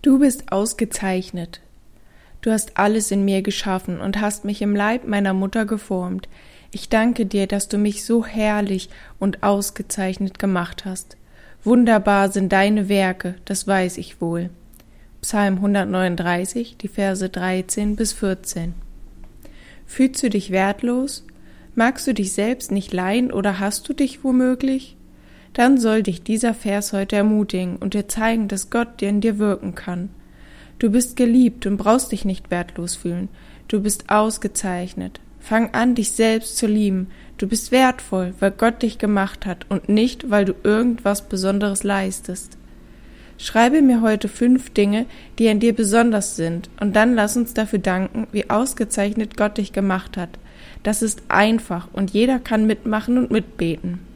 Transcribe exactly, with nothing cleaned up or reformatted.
Du bist ausgezeichnet. Du hast alles in mir geschaffen und hast mich im Leib meiner Mutter geformt. Ich danke dir, dass du mich so herrlich und ausgezeichnet gemacht hast. Wunderbar sind deine Werke, das weiß ich wohl. Psalm hundertneununddreißig, die Verse dreizehn bis vierzehn. Fühlst du dich wertlos? Magst du dich selbst nicht leiden oder hast du dich womöglich? Dann soll dich dieser Vers heute ermutigen und dir zeigen, dass Gott dir in dir wirken kann. Du bist geliebt und brauchst dich nicht wertlos fühlen. Du bist ausgezeichnet. Fang an, dich selbst zu lieben. Du bist wertvoll, weil Gott dich gemacht hat und nicht, weil du irgendwas Besonderes leistest. Schreibe mir heute fünf Dinge, die an dir besonders sind, und dann lass uns dafür danken, wie ausgezeichnet Gott dich gemacht hat. Das ist einfach und jeder kann mitmachen und mitbeten.